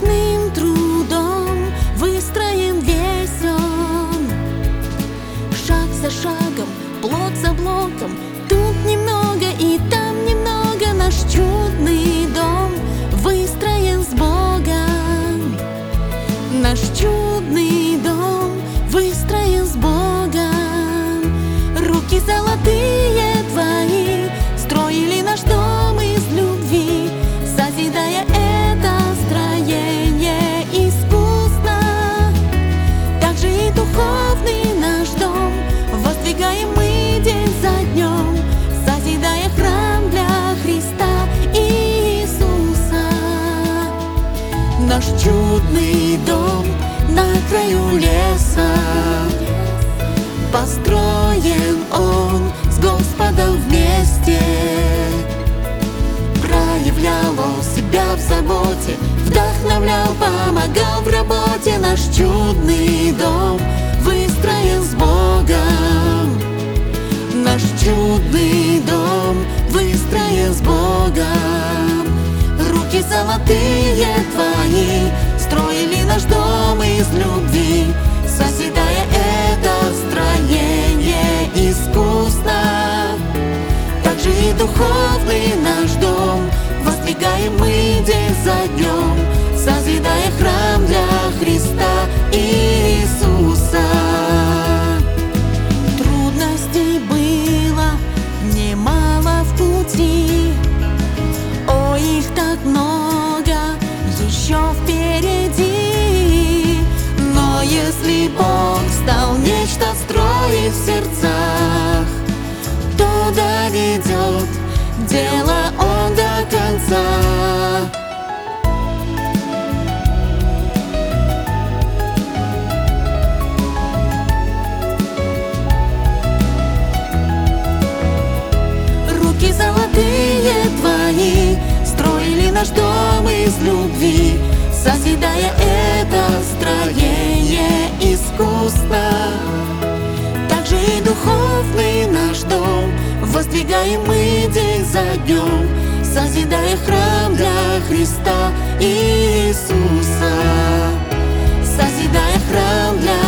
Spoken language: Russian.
ночным трудом выстроен весь он. Шаг за шагом, блок за блоком, тут немного и там немного. Наш чудный дом выстроен с Богом. Наш чудный дом выстроен с Богом. Руки золотые твои строили наш дом из любви, созидая это строение искусно. Также и духовный наш дом воздвигаем мы день за днем, созидая храм для Христа Иисуса. Наш чудный дом на краю леса, построен он с Господом вместе. Проявлял он себя в заботе, вдохновлял, помогал в работе. Наш чудный дом выстроен с Богом. Наш чудный дом выстроен с Богом. Руки золотые твои строили наш дом из любви, созидая это строение искусно. Также и духовный наш дом воздвигаем мы день за днем, созидая храм для Христа Иисуса. Трудностей было немало в пути, о, их так много еще впереди. Но если Бог стал нечто строить в сердцах, то доведет дело Он до конца. Руки золотые твои строили наш дом из любви, созидая это строение искусно. Также и духовный наш дом воздвигаем мы день за днем, созидая храм для Христа Иисуса. Созидая храм для